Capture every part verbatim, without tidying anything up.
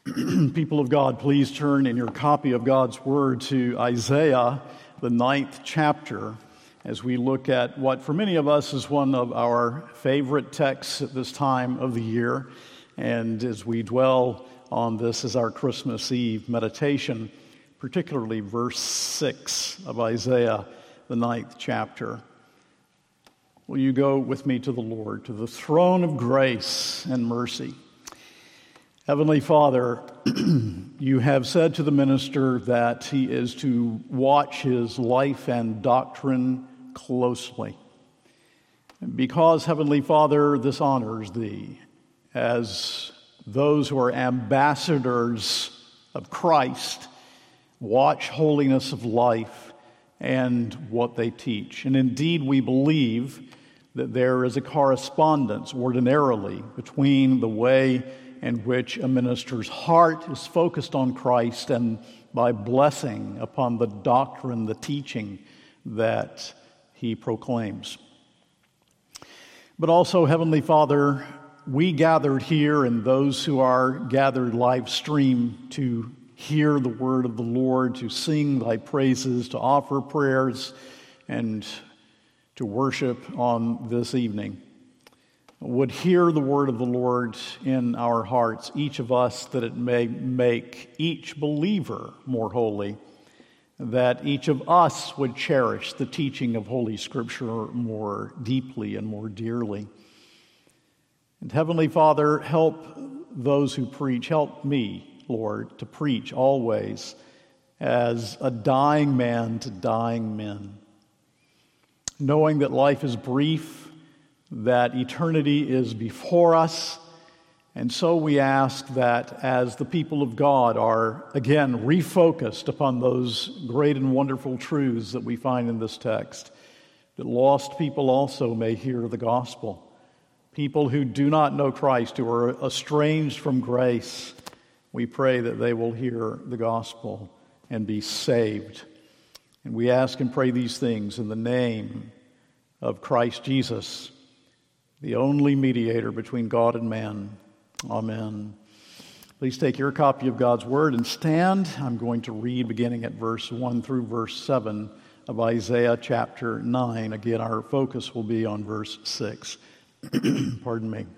People of God, please turn in your copy of God's Word to Isaiah, the ninth chapter, as we look at what for many of us is one of our favorite texts at this time of the year, and as we dwell on this as our Christmas Eve meditation, particularly verse six of Isaiah, the ninth chapter. Will you go with me to the Lord, to the throne of grace and mercy? Heavenly Father, you have said to the minister that he is to watch his life and doctrine closely. Because, Heavenly Father, this honors thee as those who are ambassadors of Christ, watch holiness of life and what they teach. And indeed, we believe that there is a correspondence ordinarily between the way in which a minister's heart is focused on Christ and by blessing upon the doctrine, the teaching that he proclaims. But also, Heavenly Father, we gathered here and those who are gathered live stream to hear the word of the Lord, to sing thy praises, to offer prayers, and to worship on this evening, would hear the word of the Lord in our hearts, each of us, that it may make each believer more holy, that each of us would cherish the teaching of Holy Scripture more deeply and more dearly. And Heavenly Father, help those who preach, help me, Lord, to preach always as a dying man to dying men, knowing that life is brief, that eternity is before us, and so we ask that as the people of God are again refocused upon those great and wonderful truths that we find in this text, that lost people also may hear the gospel. People who do not know Christ, who are estranged from grace, we pray that they will hear the gospel and be saved. And we ask and pray these things in the name of Christ Jesus, the only mediator between God and man. Amen. Please take your copy of God's Word and stand. I'm going to read beginning at verse one through verse seven of Isaiah chapter nine. Again, our focus will be on verse six. Pardon me.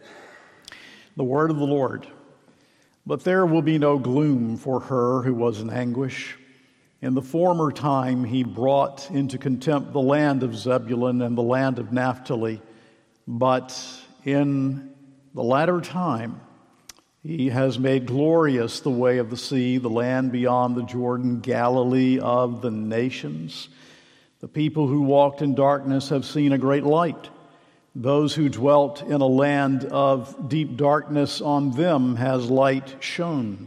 The word of the Lord. But there will be no gloom for her who was in anguish. In the former time he brought into contempt the land of Zebulun and the land of Naphtali. But in the latter time he has made glorious the way of the sea, the land beyond the Jordan, Galilee of the nations. The people who walked in darkness have seen a great light. Those who dwelt in a land of deep darkness, on them has light shone.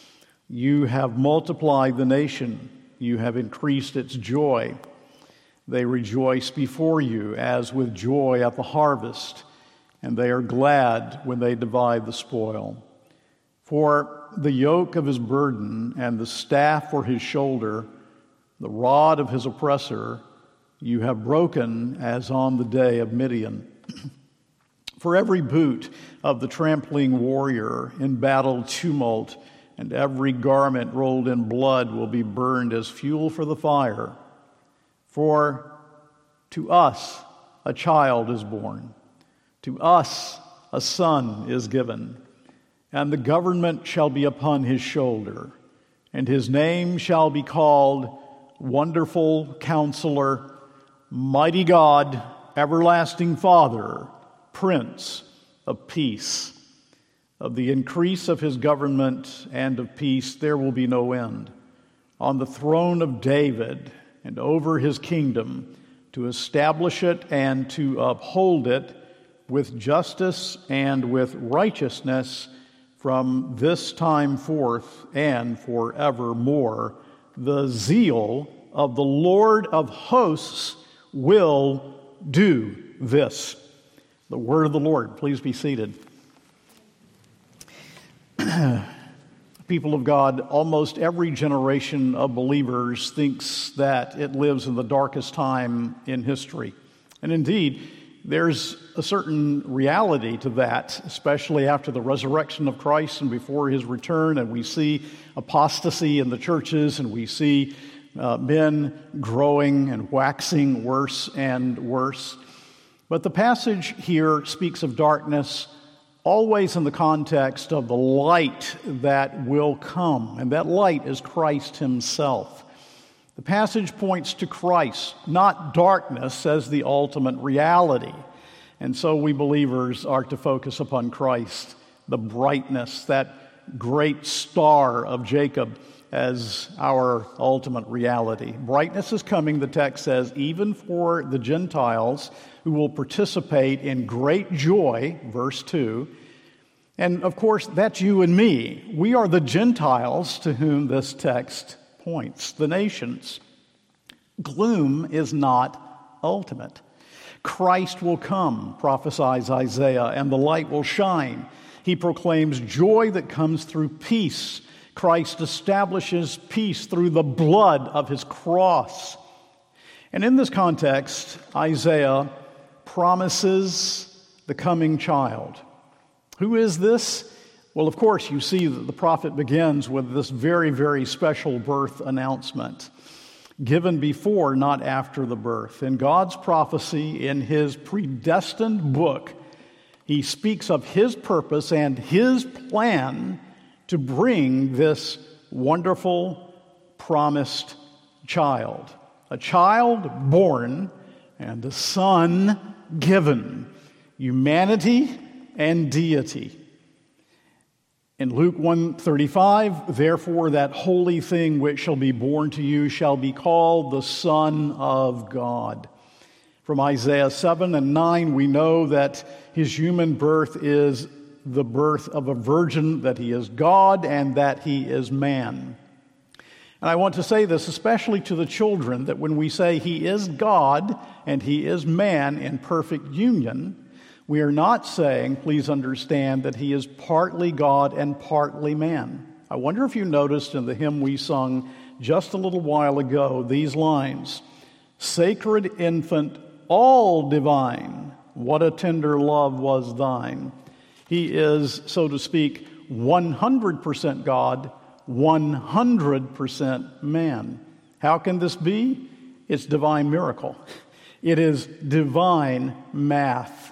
You have multiplied the nation. You have increased its joy. They rejoice before you as with joy at the harvest, and they are glad when they divide the spoil. For the yoke of his burden and the staff for his shoulder, the rod of his oppressor, you have broken as on the day of Midian. For every boot of the trampling warrior in battle tumult, and every garment rolled in blood will be burned as fuel for the fire. For to us a child is born, to us a son is given, and the government shall be upon his shoulder, and his name shall be called Wonderful Counselor, Mighty God, Everlasting Father, Prince of Peace. Of the increase of his government and of peace there will be no end. On the throne of David and over his kingdom, to establish it and to uphold it with justice and with righteousness from this time forth and forevermore. The zeal of the Lord of hosts will do this. The word of the Lord. Please be seated. People of God, almost every generation of believers thinks that it lives in the darkest time in history. And indeed, there's a certain reality to that, especially after the resurrection of Christ and before his return, and we see apostasy in the churches, and we see uh, men growing and waxing worse and worse. But the passage here speaks of darkness always in the context of the light that will come, and that light is Christ himself. The passage points to Christ, not darkness, as the ultimate reality. And so we believers are to focus upon Christ, the brightness, that great star of Jacob, as our ultimate reality. Brightness is coming, the text says, even for the Gentiles who will participate in great joy, verse two. And of course, that's you and me. We are the Gentiles to whom this text points, the nations. Gloom is not ultimate. Christ will come, prophesies Isaiah, and the light will shine. He proclaims joy that comes through peace. Christ establishes peace through the blood of his cross. And in this context, Isaiah promises the coming child. Who is this? Well, of course, you see that the prophet begins with this very, very special birth announcement, given before, not after the birth. In God's prophecy, in his predestined book, he speaks of his purpose and his plan to bring this wonderful, promised child. A child born and a son given. Humanity and deity. In Luke one thirty-five, therefore that holy thing which shall be born to you shall be called the Son of God. From Isaiah seven and nine, we know that his human birth is the birth of a virgin, that he is God, and that he is man. And I want to say this especially to the children, that when we say he is God and he is man in perfect union, we are not saying, please understand, that he is partly God and partly man. I wonder if you noticed in the hymn we sung just a little while ago these lines, "Sacred infant, all divine, what a tender love was thine." He is, so to speak, one hundred percent God, one hundred percent man. How can this be? It's divine miracle. It is divine math.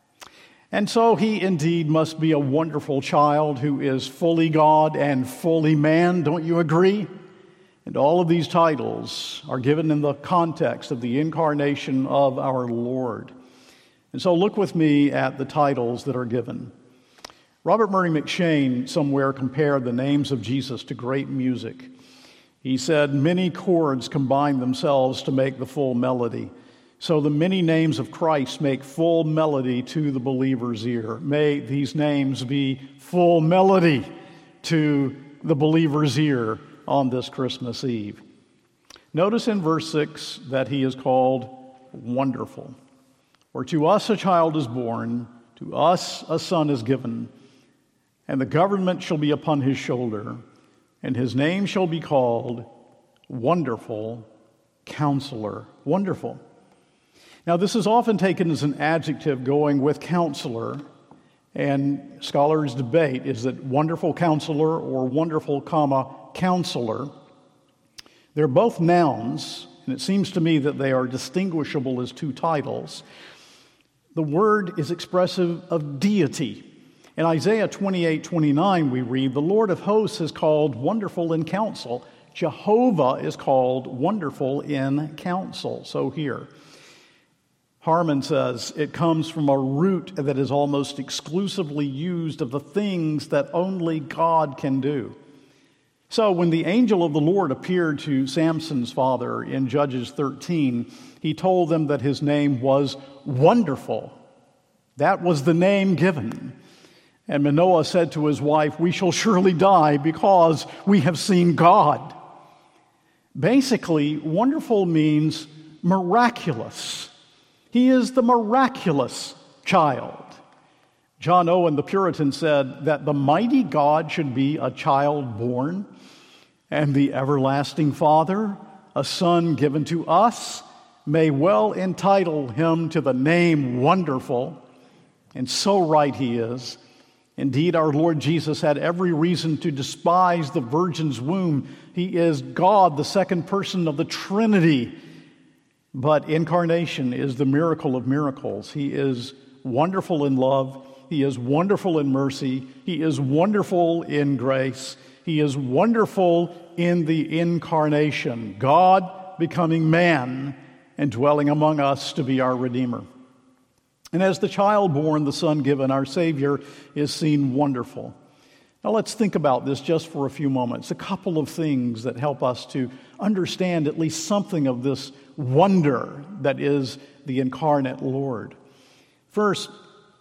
And so he indeed must be a wonderful child who is fully God and fully man. Don't you agree? And all of these titles are given in the context of the incarnation of our Lord. And so look with me at the titles that are given. Robert Murray McCheyne somewhere compared the names of Jesus to great music. He said, many chords combine themselves to make the full melody. So the many names of Christ make full melody to the believer's ear. May these names be full melody to the believer's ear on this Christmas Eve. Notice in verse six that he is called Wonderful. For to us a child is born, to us a son is given, and the government shall be upon his shoulder, and his name shall be called Wonderful Counselor. Wonderful. Now, this is often taken as an adjective going with counselor, and scholars debate, is it wonderful counselor or wonderful, comma, counselor? They're both nouns, and it seems to me that they are distinguishable as two titles. The word is expressive of deity. In Isaiah twenty-eight twenty-nine, we read, the Lord of hosts is called wonderful in counsel. Jehovah is called wonderful in counsel. So here, Harmon says it comes from a root that is almost exclusively used of the things that only God can do. So when the angel of the Lord appeared to Samson's father in Judges thirteen, he told them that his name was Wonderful. That was the name given. And Manoah said to his wife, we shall surely die because we have seen God. Basically, wonderful means miraculous. He is the miraculous child. John Owen, the Puritan, said that the mighty God should be a child born, and the everlasting Father, a son given to us, may well entitle him to the name Wonderful, and so right he is. Indeed, our Lord Jesus had every reason to despise the virgin's womb. He is God, the second person of the Trinity. But incarnation is the miracle of miracles. He is wonderful in love. He is wonderful in mercy. He is wonderful in grace. He is wonderful in the incarnation, God becoming man and dwelling among us to be our Redeemer. And as the child born, the Son given, our Savior is seen wonderful. Now let's think about this just for a few moments. A couple of things that help us to understand at least something of this wonder that is the incarnate Lord. First,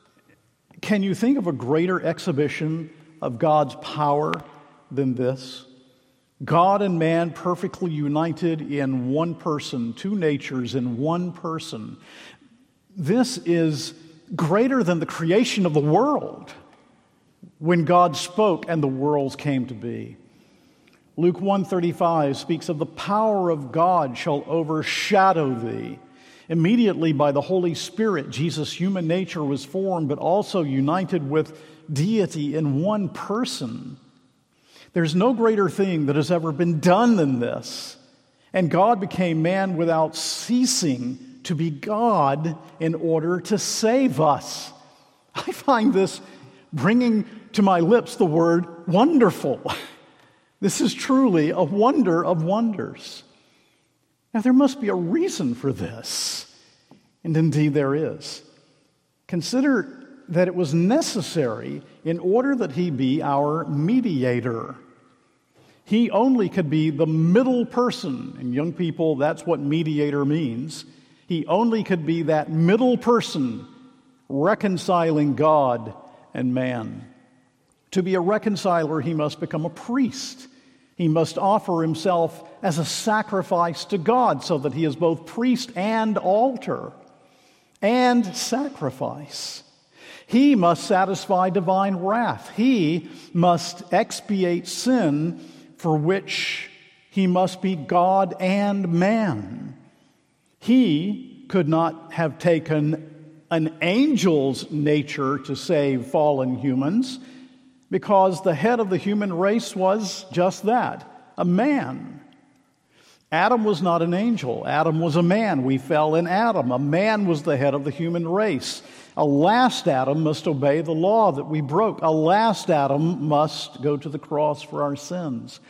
can you think of a greater exhibition of God's power than this? God and man perfectly united in one person, two natures in one person. This is greater than the creation of the world when God spoke and the worlds came to be. Luke one thirty-five speaks of the power of God shall overshadow thee. Immediately by the Holy Spirit, Jesus' human nature was formed, but also united with deity in one person. There's no greater thing that has ever been done than this. And God became man without ceasing to be God in order to save us. I find this bringing to my lips the word wonderful. This is truly a wonder of wonders. Now, there must be a reason for this, and indeed there is. Consider that it was necessary in order that he be our mediator. He only could be the middle person, and young people, that's what mediator means. He only could be that middle person reconciling God and man. To be a reconciler, he must become a priest. He must offer himself as a sacrifice to God so that he is both priest and altar and sacrifice. He must satisfy divine wrath. He must expiate sin for which he must be God and man. He could not have taken an angel's nature to save fallen humans because the head of the human race was just that, a man. Adam was not an angel. Adam was a man. We fell in Adam. A man was the head of the human race. A last Adam must obey the law that we broke. A last Adam must go to the cross for our sins.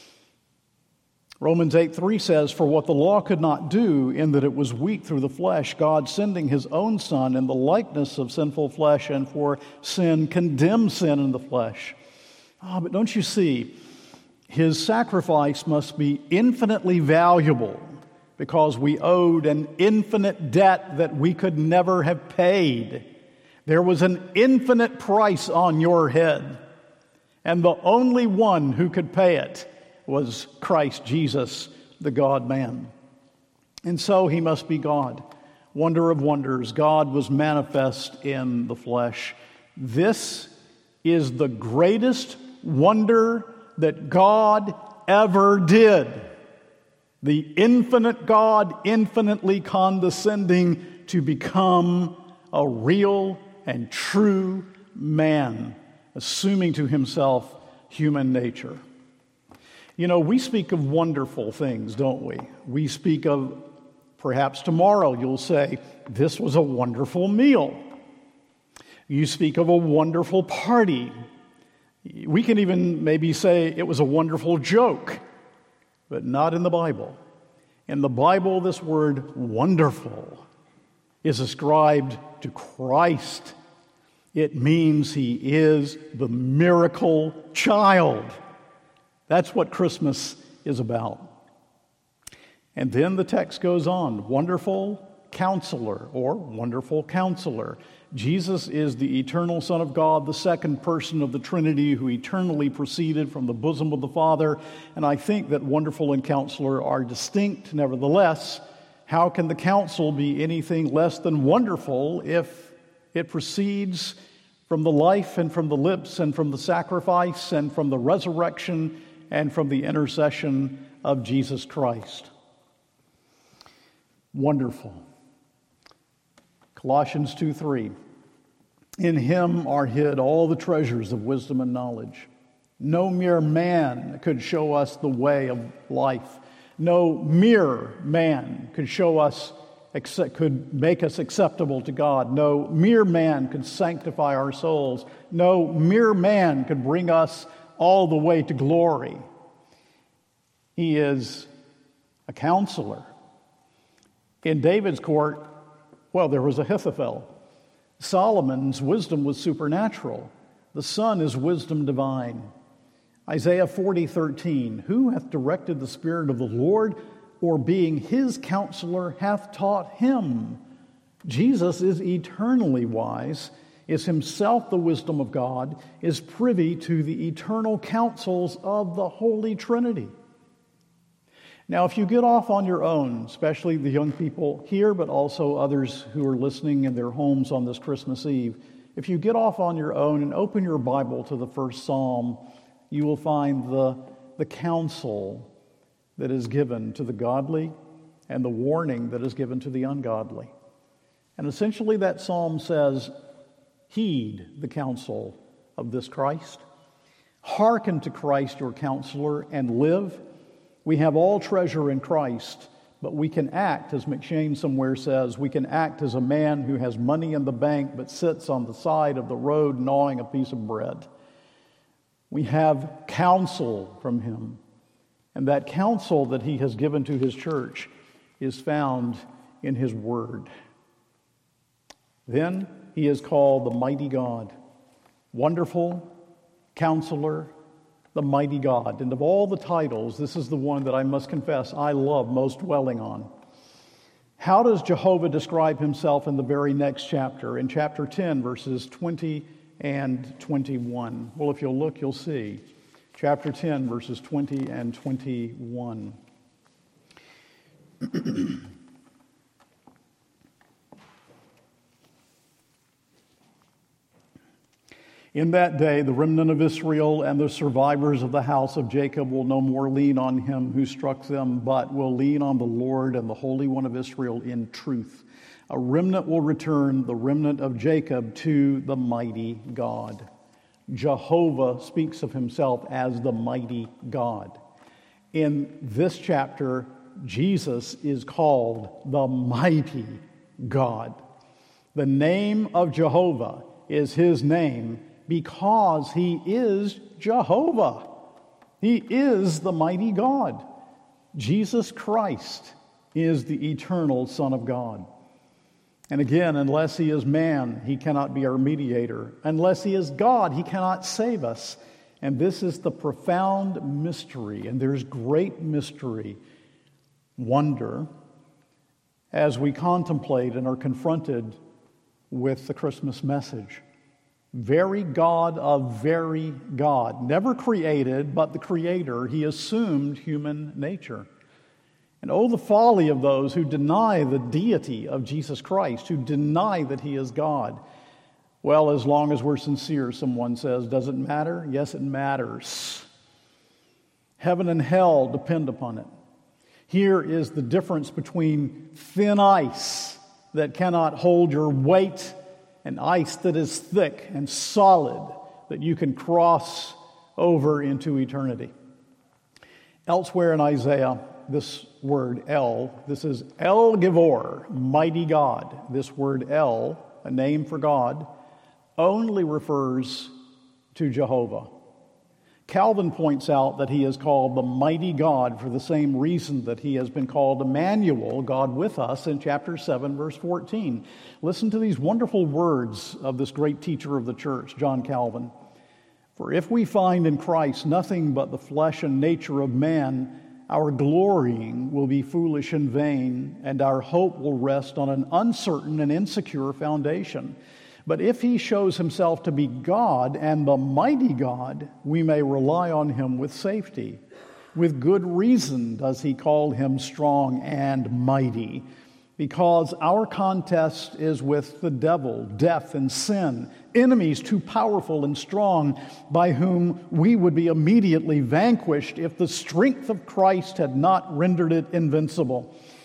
Romans eight three says, "For what the law could not do, in that it was weak through the flesh, God sending his own Son in the likeness of sinful flesh, and for sin condemned sin in the flesh." Ah, but don't you see, his sacrifice must be infinitely valuable because we owed an infinite debt that we could never have paid. There was an infinite price on your head, and the only one who could pay it was Christ Jesus, the God-man. And so he must be God. Wonder of wonders, God was manifest in the flesh. This is the greatest wonder that God ever did. The infinite God infinitely condescending to become a real and true man, assuming to himself human nature. You know, we speak of wonderful things, don't we? We speak of, perhaps tomorrow you'll say, this was a wonderful meal. You speak of a wonderful party. We can even maybe say it was a wonderful joke, but not in the Bible. In the Bible, this word wonderful is ascribed to Christ. It means he is the miracle child. That's what Christmas is about. And then the text goes on, wonderful counselor or wonderful counselor. Jesus is the eternal Son of God, the second person of the Trinity who eternally proceeded from the bosom of the Father. And I think that wonderful and counselor are distinct. Nevertheless, how can the counsel be anything less than wonderful if it proceeds from the life and from the lips and from the sacrifice and from the resurrection and from the intercession of Jesus Christ? Wonderful. Colossians two three. In him are hid all the treasures of wisdom and knowledge. No mere man could show us the way of life. No mere man could show us, could make us acceptable to God. No mere man could sanctify our souls. No mere man could bring us all the way to glory. He is a counselor. In David's court, well, there was Ahithophel. Solomon's wisdom was supernatural. The Son is wisdom divine. Isaiah forty thirteen. Who hath directed the Spirit of the Lord, or being his counselor hath taught him? Jesus is eternally wise, is himself the wisdom of God, is privy to the eternal counsels of the Holy Trinity. Now, if you get off on your own, especially the young people here, but also others who are listening in their homes on this Christmas Eve, if you get off on your own and open your Bible to the first Psalm, you will find the, the counsel that is given to the godly and the warning that is given to the ungodly. And essentially that psalm says, heed the counsel of this Christ. Hearken to Christ your counselor and live. We have all treasure in Christ, but we can act, as McShane somewhere says, we can act as a man who has money in the bank but sits on the side of the road gnawing a piece of bread. We have counsel from him, and that counsel that he has given to his church is found in his word. Then he is called the mighty God, wonderful counselor, the mighty God. And of all the titles, this is the one that I must confess I love most dwelling on. How does Jehovah describe himself in the very next chapter? In chapter ten, verses twenty and twenty-one. Well, if you'll look, you'll see. Chapter ten, verses twenty and twenty-one. In that day, the remnant of Israel and the survivors of the house of Jacob will no more lean on him who struck them, but will lean on the Lord and the Holy One of Israel in truth. A remnant will return, the remnant of Jacob, to the mighty God. Jehovah speaks of himself as the mighty God. In this chapter, Jesus is called the mighty God. The name of Jehovah is his name because he is Jehovah. He is the mighty God. Jesus Christ is the eternal Son of God. And again, unless he is man, he cannot be our mediator. Unless he is God, he cannot save us. And this is the profound mystery, and there's great mystery, wonder, as we contemplate and are confronted with the Christmas message. Very God of very God. Never created, but the Creator. He assumed human nature. And oh, the folly of those who deny the deity of Jesus Christ, who deny that he is God. Well, as long as we're sincere, someone says, does it matter? Yes, it matters. Heaven and hell depend upon it. Here is the difference between thin ice that cannot hold your weight and ice that is thick and solid that you can cross over into eternity. Elsewhere in Isaiah, this word El, this is El Givor, mighty God. This word El, a name for God, only refers to Jehovah. Calvin points out that he is called the mighty God for the same reason that he has been called Emmanuel, God with us, in chapter seven, verse fourteen. Listen to these wonderful words of this great teacher of the church, John Calvin. For if we find in Christ nothing but the flesh and nature of man, our glorying will be foolish and vain, and our hope will rest on an uncertain and insecure foundation. But if he shows himself to be God and the mighty God, we may rely on him with safety. With good reason does he call him strong and mighty, because our contest is with the devil, death, and sin, enemies too powerful and strong, by whom we would be immediately vanquished if the strength of Christ had not rendered it invincible.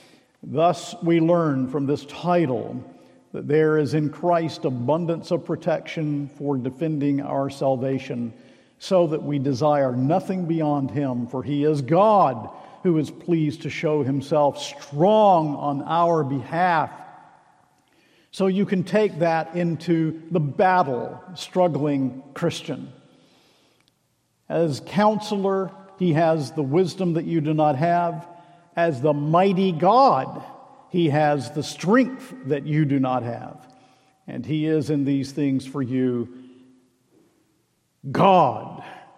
Thus, we learn from this title that there is in Christ abundance of protection for defending our salvation, so that we desire nothing beyond him, for he is God who is pleased to show himself strong on our behalf. So you can take that into the battle, struggling Christian. As counselor, he has the wisdom that you do not have. As the mighty God, he has the strength that you do not have. And he is in these things for you God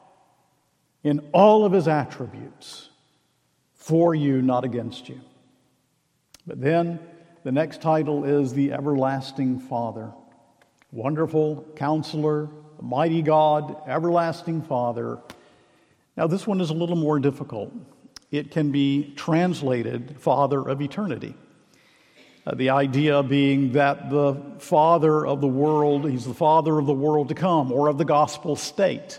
in all of his attributes, for you, not against you. But then the next title is the Everlasting Father. Wonderful Counselor, Mighty God, Everlasting Father. Now this one is a little more difficult. It can be translated Father of Eternity. Uh, the idea being that the Father of the world, he's the Father of the world to come, or of the gospel state,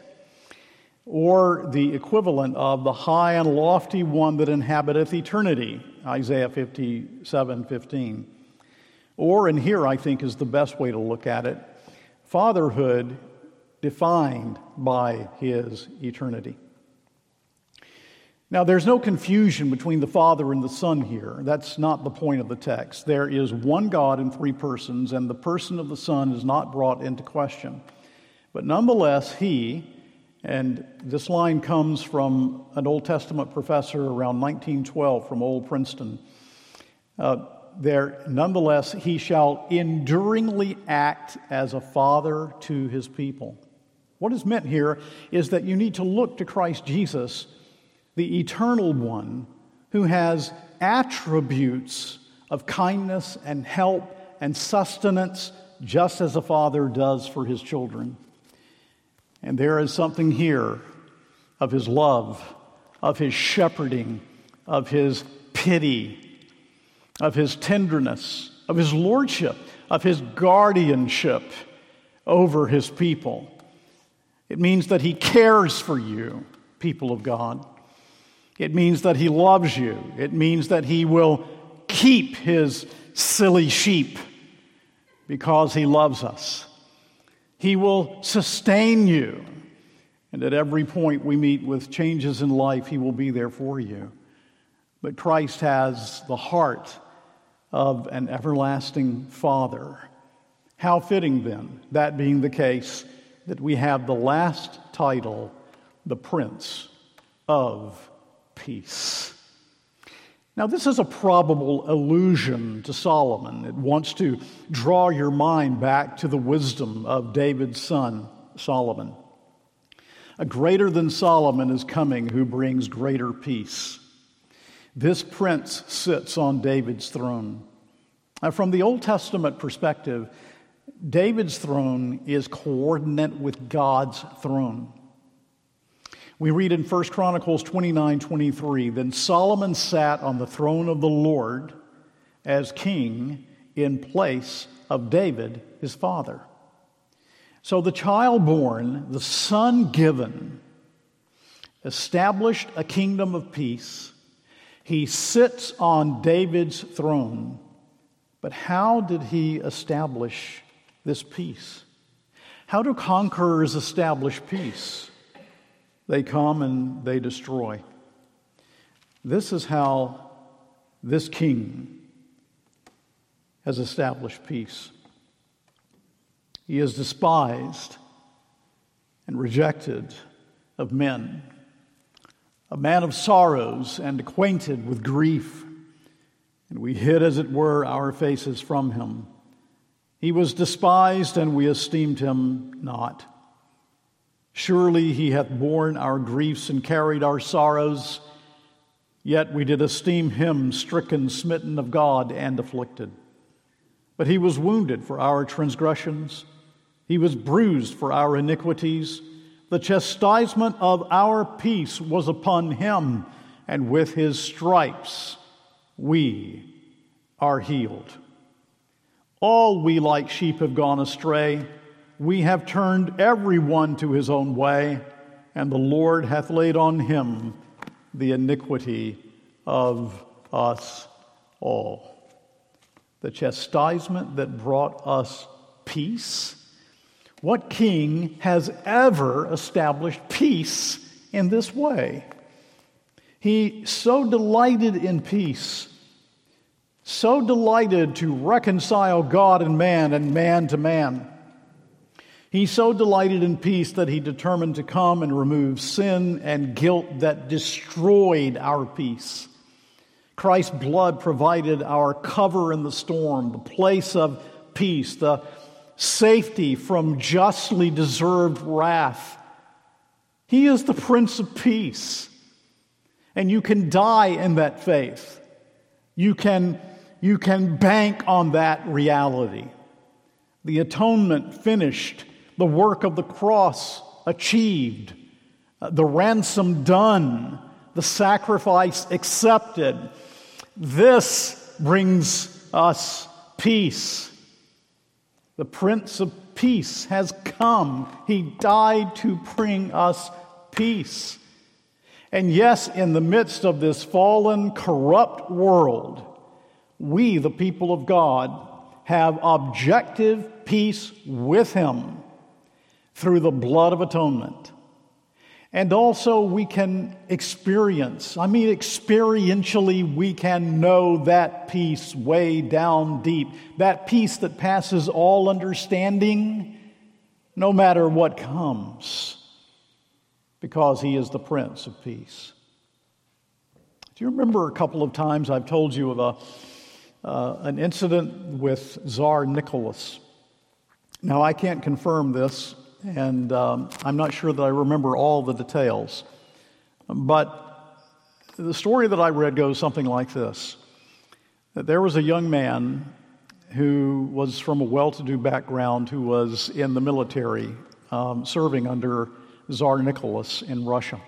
or the equivalent of the high and lofty one that inhabiteth eternity, Isaiah fifty-seven fifteen. Or, and here I think is the best way to look at it, fatherhood defined by his eternity. Now, there's no confusion between the Father and the Son here. That's not the point of the text. There is one God in three persons, and the person of the Son is not brought into question. But nonetheless, he, and this line comes from an Old Testament professor around nineteen twelve from Old Princeton, uh, there, nonetheless, he shall enduringly act as a father to his people. What is meant here is that you need to look to Christ Jesus, the eternal one, who has attributes of kindness and help and sustenance, just as a father does for his children. And there is something here of his love, of his shepherding, of his pity, of his tenderness, of his lordship, of his guardianship over his people. It means that he cares for you, people of God. It means that he loves you. It means that he will keep his silly sheep because he loves us. He will sustain you. And at every point we meet with changes in life, he will be there for you. But Christ has the heart of an everlasting Father. How fitting then, that being the case, that we have the last title, the Prince of Peace. Now, this is a probable allusion to Solomon. It wants to draw your mind back to the wisdom of David's son, Solomon. A greater than Solomon is coming who brings greater peace. This prince sits on David's throne. Now, from the Old Testament perspective, David's throne is coordinate with God's throne. We read in First Chronicles twenty-nine twenty-three, then Solomon sat on the throne of the Lord as king in place of David, his father. So the child born, the son given, established a kingdom of peace. He sits on David's throne. But how did he establish this peace? How do conquerors establish peace? They come and they destroy. This is how this king has established peace. He is despised and rejected of men, a man of sorrows and acquainted with grief, and we hid, as it were, our faces from him. He was despised, and we esteemed him not. Surely he hath borne our griefs and carried our sorrows, yet we did esteem him stricken, smitten of God, and afflicted. But he was wounded for our transgressions, he was bruised for our iniquities. The chastisement of our peace was upon him, and with his stripes we are healed. All we like sheep have gone astray. We have turned every one to his own way, and the Lord hath laid on him the iniquity of us Oh, the chastisement that brought us peace? What king has ever established peace in this way? He so delighted in peace, so delighted to reconcile God and man and man to man. He so delighted in peace that he determined to come and remove sin and guilt that destroyed our peace. Christ's blood provided our cover in the storm, the place of peace, the safety from justly deserved wrath. He is the Prince of Peace. And you can die in that faith. You can, you can bank on that reality. The atonement finished, the work of the cross achieved, the ransom done, the sacrifice accepted. This brings us peace. The Prince of Peace has come. He died to bring us peace. And yes, in the midst of this fallen, corrupt world, we, the people of God, have objective peace with Him through the blood of atonement. And also we can experience, I mean experientially, we can know that peace way down deep, that peace that passes all understanding, no matter what comes. Because He is the Prince of Peace. Do you remember a couple of times I've told you of a, uh, an incident with Tsar Nicholas? Now, I can't confirm this, and um, I'm not sure that I remember all the details. But the story that I read goes something like this. That there was a young man who was from a well-to-do background who was in the military, um, serving under Tsar Nicholas in Russia.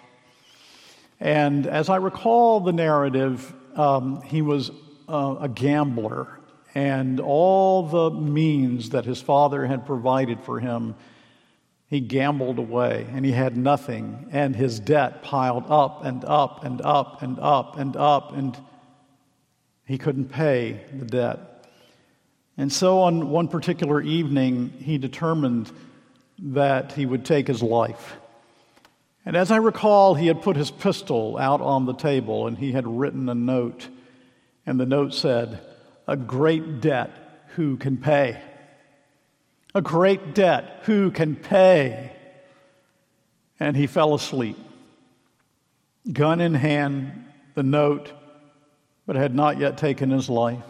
And as I recall the narrative, um, he was uh, a gambler, and all the means that his father had provided for him, he gambled away, and he had nothing, and his debt piled up and up and up and up and up, and he couldn't pay the debt. And so on one particular evening, he determined that he would take his life. And as I recall, he had put his pistol out on the table and he had written a note. And the note said, "A great debt, who can pay? A great debt, who can pay?" And he fell asleep. Gun in hand, the note, but had not yet taken his life.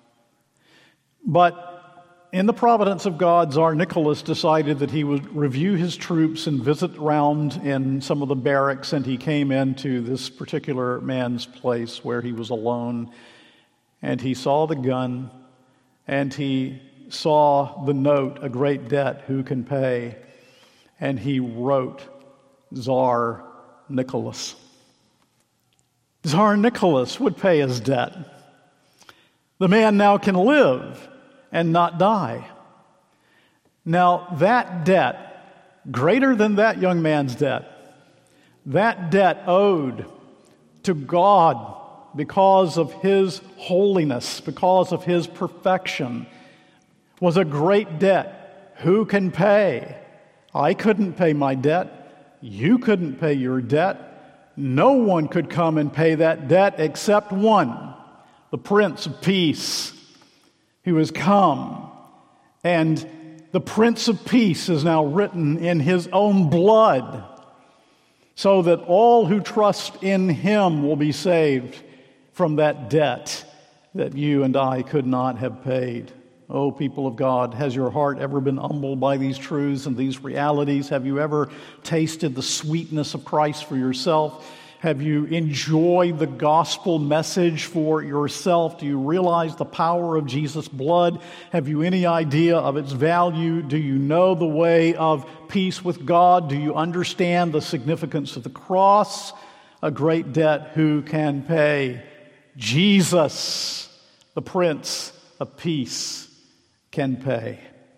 But in the providence of God, Tsar Nicholas decided that he would review his troops and visit around in some of the barracks, and he came into this particular man's place where he was alone, and he saw the gun, and he saw the note, "A great debt, who can pay?" And he wrote, Tsar Nicholas. Tsar Nicholas would pay his debt. The man now can live and not die. Now, that debt, greater than that young man's debt, that debt owed to God because of His holiness, because of His perfection, was a great debt. Who can pay? I couldn't pay my debt. You couldn't pay your debt. No one could come and pay that debt except one, the Prince of Peace, who has come. And the Prince of Peace is now written in His own blood, so that all who trust in Him will be saved from that debt that you and I could not have paid. Oh, people of God, has your heart ever been humbled by these truths and these realities? Have you ever tasted the sweetness of Christ for yourself? Have you enjoyed the gospel message for yourself? Do you realize the power of Jesus' blood? Have you any idea of its value? Do you know the way of peace with God? Do you understand the significance of the cross? A great debt, who can pay? Jesus, the Prince of Peace, can pay.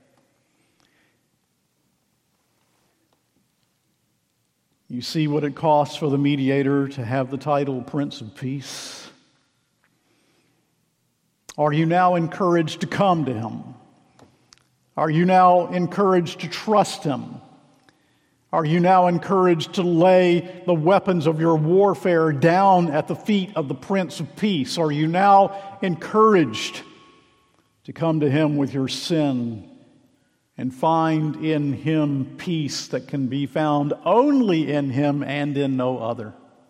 You see what it costs for the mediator to have the title Prince of Peace? Are you now encouraged to come to him? Are you now encouraged to trust him? Are you now encouraged to lay the weapons of your warfare down at the feet of the Prince of Peace? Are you now encouraged to come to him with your sin and find in him peace that can be found only in him and in no other?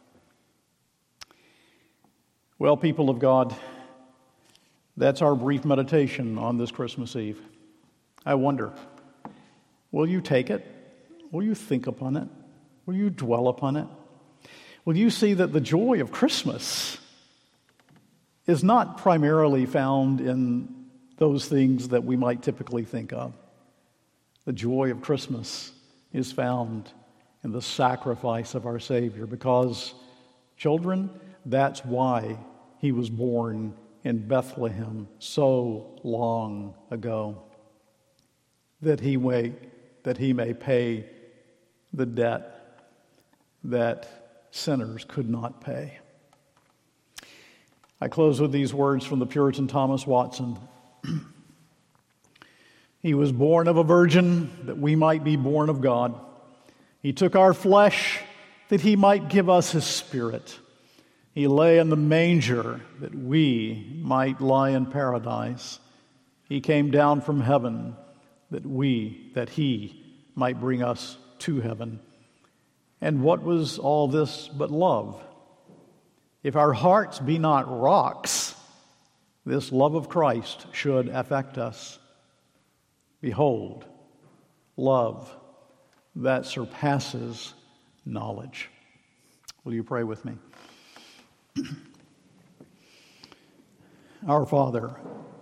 Well, people of God, that's our brief meditation on this Christmas Eve. I wonder, will you take it? Will you think upon it? Will you dwell upon it? Will you see that the joy of Christmas is not primarily found in those things that we might typically think of? The joy of Christmas is found in the sacrifice of our Savior, because, children, that's why he was born in Bethlehem so long ago, that he may, that he may pay the debt that sinners could not pay. I close with these words from the Puritan Thomas Watson. He was born of a virgin that we might be born of God. He took our flesh that he might give us his spirit. He lay in the manger that we might lie in paradise. He came down from heaven that we, that he might bring us to heaven. And what was all this but love? If our hearts be not rocks, this love of Christ should affect us. Behold, love that surpasses knowledge. Will you pray with me? Our Father,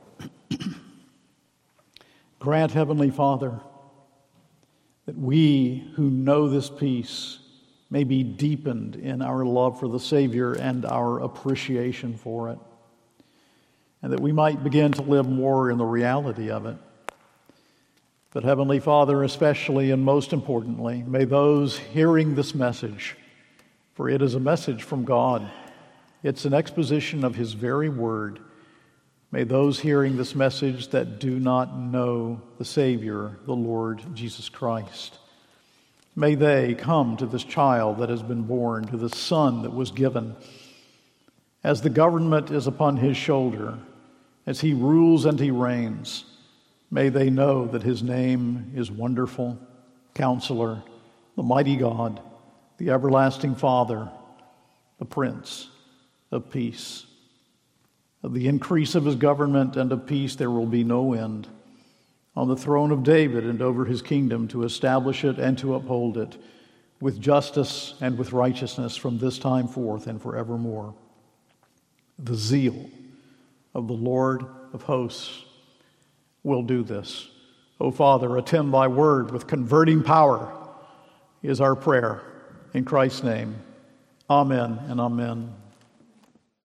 grant, Heavenly Father, that we who know this peace may be deepened in our love for the Savior and our appreciation for it, and that we might begin to live more in the reality of it. But Heavenly Father, especially and most importantly, may those hearing this message, for it is a message from God, it's an exposition of his very word, may those hearing this message that do not know the Savior, the Lord Jesus Christ, may they come to this child that has been born, to the Son that was given, as the government is upon his shoulder, as he rules and he reigns. May they know that his name is Wonderful, Counselor, the Mighty God, the Everlasting Father, the Prince of Peace. Of the increase of his government and of peace there will be no end, on the throne of David and over his kingdom, to establish it and to uphold it with justice and with righteousness from this time forth and forevermore. The zeal of the Lord of hosts will do this. O Father, attend thy word with converting power is our prayer. In Christ's name, amen and amen.